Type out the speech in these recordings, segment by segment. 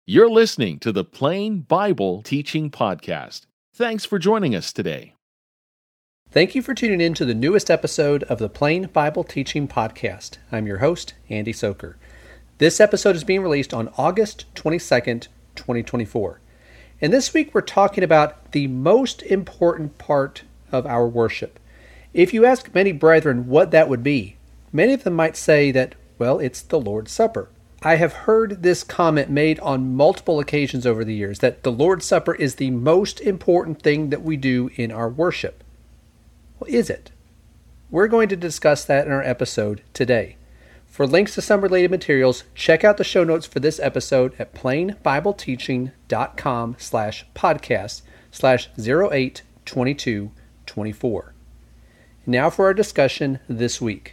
You're listening to the Plain Bible Teaching Podcast. Thanks for joining us today. Thank you for tuning in to the newest episode of the Plain Bible Teaching Podcast. I'm your host, Andy Soker. This episode is being released on August 22nd, 2024. And this week we're talking about the most important part of our worship. If you ask many brethren what that would be, many of them might say that, well, it's the Lord's Supper. I have heard this comment made on multiple occasions over the years that the Lord's Supper is the most important thing that we do in our worship. Well, is it? We're going to discuss that in our episode today. For links to some related materials, check out the show notes for this episode at plainbibleteaching.com/podcast/082224. Now for our discussion this week.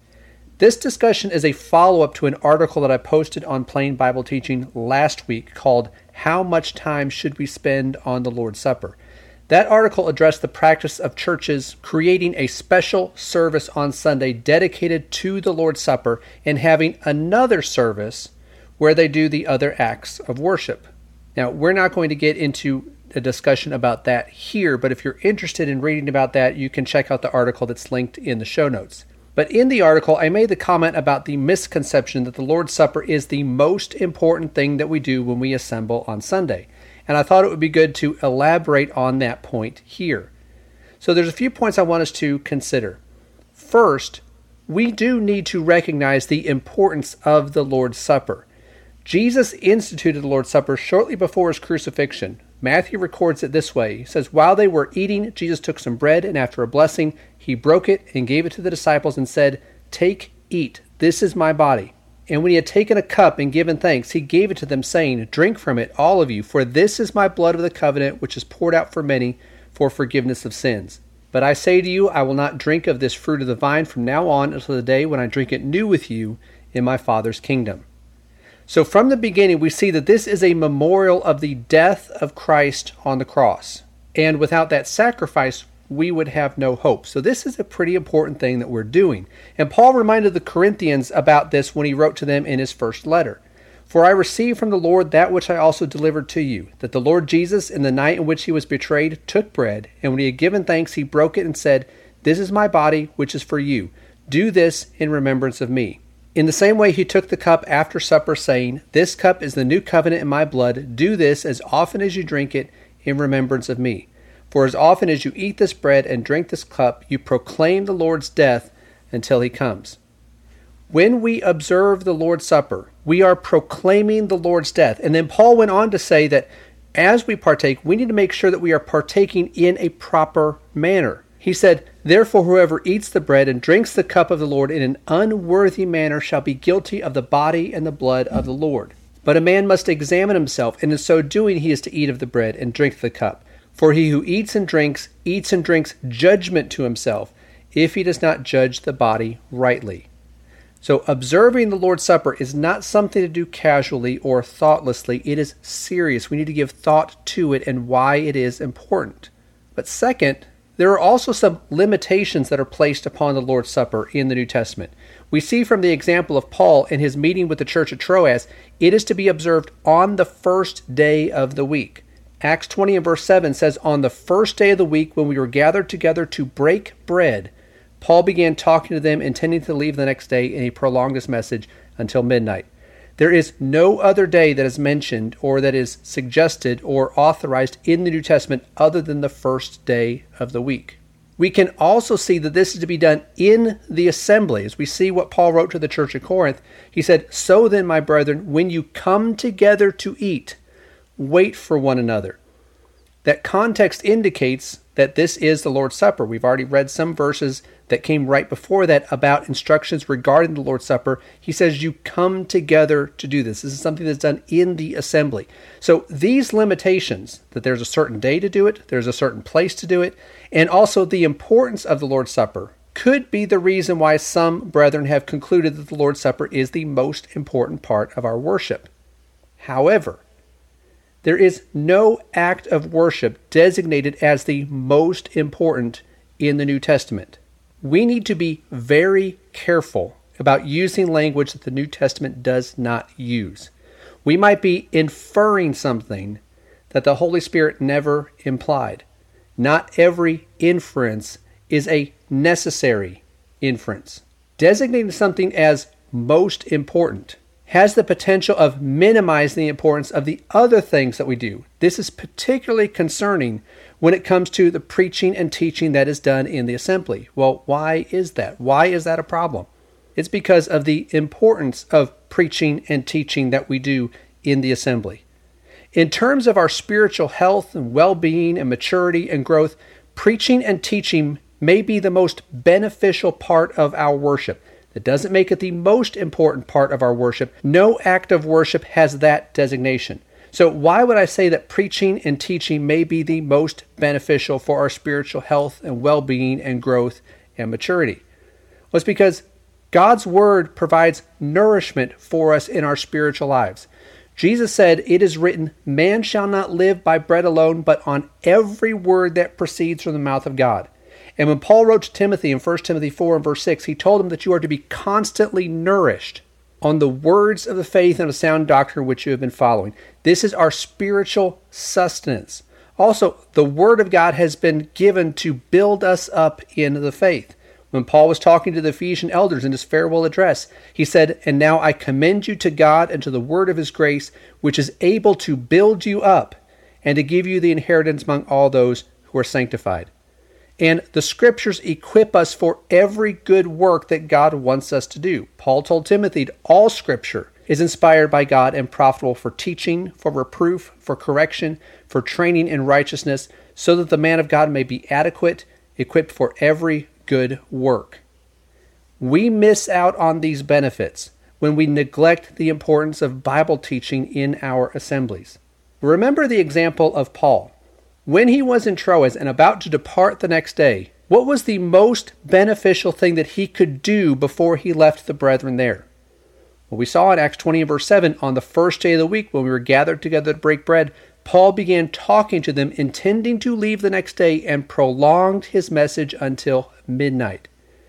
This discussion is a follow-up to an article that I posted on Plain Bible Teaching last week called How Much Time Should We Spend on the Lord's Supper? That article addressed the practice of churches creating a special service on Sunday dedicated to the Lord's Supper and having another service where they do the other acts of worship. Now, we're not going to get into a discussion about that here, but if you're interested in reading about that, you can check out the article that's linked in the show notes. But in the article, I made the comment about the misconception that the Lord's Supper is the most important thing that we do when we assemble on Sunday. And I thought it would be good to elaborate on that point here. So there's a few points I want us to consider. First, we do need to recognize the importance of the Lord's Supper. Jesus instituted the Lord's Supper shortly before his crucifixion. Matthew records it this way. He says, "While they were eating, Jesus took some bread, and after a blessing, he broke it and gave it to the disciples and said, 'Take, eat, this is my body.' And when he had taken a cup and given thanks, he gave it to them, saying, 'Drink from it, all of you, for this is my blood of the covenant, which is poured out for many for forgiveness of sins. But I say to you, I will not drink of this fruit of the vine from now on until the day when I drink it new with you in my Father's kingdom.'" So from the beginning, we see that this is a memorial of the death of Christ on the cross. And without that sacrifice, we would have no hope. So this is a pretty important thing that we're doing. And Paul reminded the Corinthians about this when he wrote to them in his first letter. "For I received from the Lord that which I also delivered to you, that the Lord Jesus, in the night in which he was betrayed, took bread, and when he had given thanks, he broke it and said, 'This is my body, which is for you. Do this in remembrance of me.' In the same way, he took the cup after supper, saying, 'This cup is the new covenant in my blood. Do this as often as you drink it in remembrance of me. For as often as you eat this bread and drink this cup, you proclaim the Lord's death until he comes.'" When we observe the Lord's Supper, we are proclaiming the Lord's death. And then Paul went on to say that as we partake, we need to make sure that we are partaking in a proper manner. He said, "Therefore whoever eats the bread and drinks the cup of the Lord in an unworthy manner shall be guilty of the body and the blood of the Lord. But a man must examine himself, and in so doing he is to eat of the bread and drink the cup. For he who eats and drinks judgment to himself, if he does not judge the body rightly." So observing the Lord's Supper is not something to do casually or thoughtlessly. It is serious. We need to give thought to it and why it is important. But second, there are also some limitations that are placed upon the Lord's Supper in the New Testament. We see from the example of Paul in his meeting with the church at Troas, it is to be observed on the first day of the week. Acts 20 and verse 7 says, "On the first day of the week, when we were gathered together to break bread, Paul began talking to them, intending to leave the next day, and he prolonged his message until midnight." There is no other day that is mentioned or that is suggested or authorized in the New Testament other than the first day of the week. We can also see that this is to be done in the assembly. As we see what Paul wrote to the church at Corinth, he said, "So then, my brethren, when you come together to eat, wait for one another." That context indicates that this is the Lord's Supper. We've already read some verses that came right before that about instructions regarding the Lord's Supper. He says you come together to do this. This is something that's done in the assembly. So these limitations, that there's a certain day to do it, there's a certain place to do it, and also the importance of the Lord's Supper could be the reason why some brethren have concluded that the Lord's Supper is the most important part of our worship. However, there is no act of worship designated as the most important in the New Testament. We need to be very careful about using language that the New Testament does not use. We might be inferring something that the Holy Spirit never implied. Not every inference is a necessary inference. Designating something as most important has the potential of minimizing the importance of the other things that we do. This is particularly concerning when it comes to the preaching and teaching that is done in the assembly. Well, why is that? Why is that a problem? It's because of the importance of preaching and teaching that we do in the assembly. In terms of our spiritual health and well-being and maturity and growth, preaching and teaching may be the most beneficial part of our worship. That doesn't make it the most important part of our worship. No act of worship has that designation. So why would I say that preaching and teaching may be the most beneficial for our spiritual health and well-being and growth and maturity? Well, it's because God's Word provides nourishment for us in our spiritual lives. Jesus said, "It is written, man shall not live by bread alone, but on every word that proceeds from the mouth of God." And when Paul wrote to Timothy in 1 Timothy 4 and verse 6, he told him that you are to be constantly nourished on the words of the faith and of sound doctrine which you have been following. This is our spiritual sustenance. Also, the Word of God has been given to build us up in the faith. When Paul was talking to the Ephesian elders in his farewell address, he said, "And now I commend you to God and to the word of his grace, which is able to build you up and to give you the inheritance among all those who are sanctified." And the Scriptures equip us for every good work that God wants us to do. Paul told Timothy, all Scripture is inspired by God and profitable for teaching, for reproof, for correction, for training in righteousness, so that the man of God may be adequate, equipped for every good work. We miss out on these benefits when we neglect the importance of Bible teaching in our assemblies. Remember the example of Paul. When he was in Troas and about to depart the next day, what was the most beneficial thing that he could do before he left the brethren there? Well, we saw in Acts 20 and verse 7, on the first day of the week when we were gathered together to break bread, Paul began talking to them, intending to leave the next day, and prolonged his message until midnight.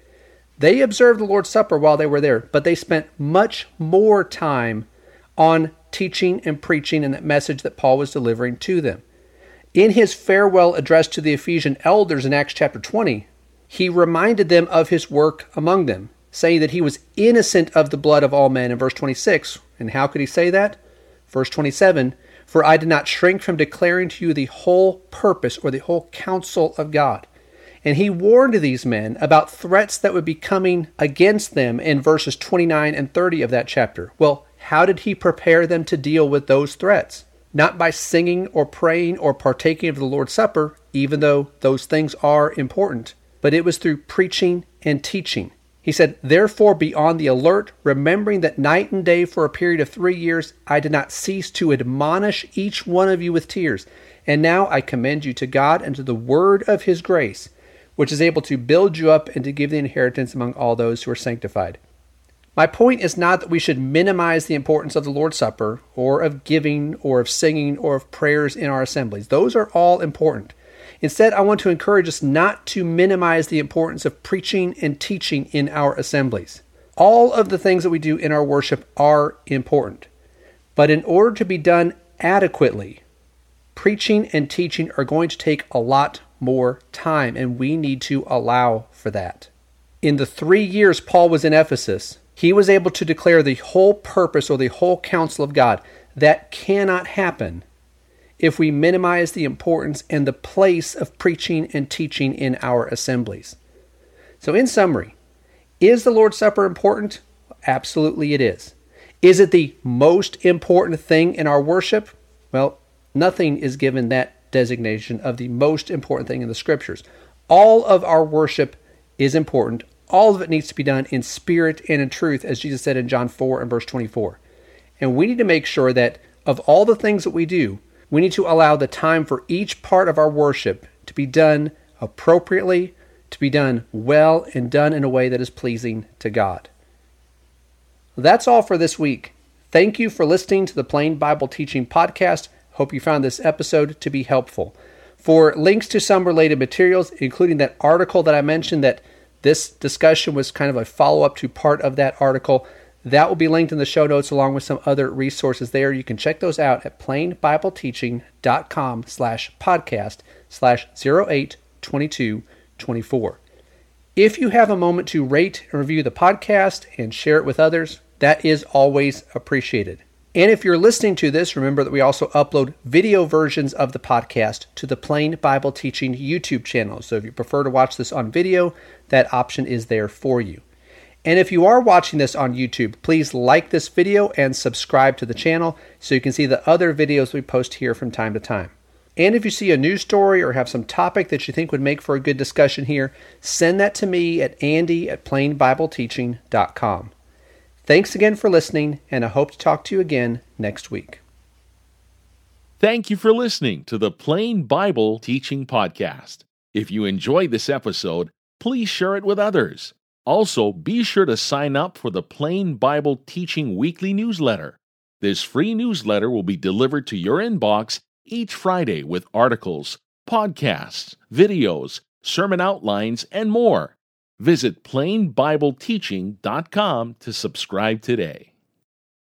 They observed the Lord's Supper while they were there, but they spent much more time on teaching and preaching and that message that Paul was delivering to them. In his farewell address to the Ephesian elders in Acts chapter 20, he reminded them of his work among them, saying that he was innocent of the blood of all men in verse 26. And how could he say that? Verse 27, "For I did not shrink from declaring to you the whole purpose or the whole counsel of God." And he warned these men about threats that would be coming against them in verses 29 and 30 of that chapter. Well, how did he prepare them to deal with those threats? Not by singing or praying or partaking of the Lord's Supper, even though those things are important, but it was through preaching and teaching. He said, "Therefore be on the alert, remembering that night and day for a period of 3 years I did not cease to admonish each one of you with tears. And now I commend you to God and to the word of his grace, which is able to build you up and to give the inheritance among all those who are sanctified." My point is not that we should minimize the importance of the Lord's Supper, or of giving, or of singing, or of prayers in our assemblies. Those are all important. Instead, I want to encourage us not to minimize the importance of preaching and teaching in our assemblies. All of the things that we do in our worship are important. But in order to be done adequately, preaching and teaching are going to take a lot more time, and we need to allow for that. In the 3 years Paul was in Ephesus, he was able to declare the whole purpose or the whole counsel of God. That cannot happen if we minimize the importance and the place of preaching and teaching in our assemblies. So in summary, is the Lord's Supper important? Absolutely it is. Is it the most important thing in our worship? Well, nothing is given that designation of the most important thing in the Scriptures. All of our worship is important. All of it needs to be done in spirit and in truth, as Jesus said in John 4 and verse 24. And we need to make sure that of all the things that we do, we need to allow the time for each part of our worship to be done appropriately, to be done well, and done in a way that is pleasing to God. That's all for this week. Thank you for listening to the Plain Bible Teaching Podcast. Hope you found this episode to be helpful. For links to some related materials, including that article that I mentioned, that this discussion was kind of a follow-up to part of that article, That will be linked in the show notes along with some other resources there. You can check those out at plainbibleteaching.com/podcast/082224. If you have a moment to rate and review the podcast and share it with others, that is always appreciated. And if you're listening to this, remember that we also upload video versions of the podcast to the Plain Bible Teaching YouTube channel. So if you prefer to watch this on video, that option is there for you. And if you are watching this on YouTube, please like this video and subscribe to the channel so you can see the other videos we post here from time to time. And if you see a news story or have some topic that you think would make for a good discussion here, send that to me at andy@plainbibleteaching.com. Thanks again for listening, and I hope to talk to you again next week. Thank you for listening to the Plain Bible Teaching Podcast. If you enjoyed this episode, please share it with others. Also, be sure to sign up for the Plain Bible Teaching Weekly Newsletter. This free newsletter will be delivered to your inbox each Friday with articles, podcasts, videos, sermon outlines, and more. Visit plainbibleteaching.com to subscribe today.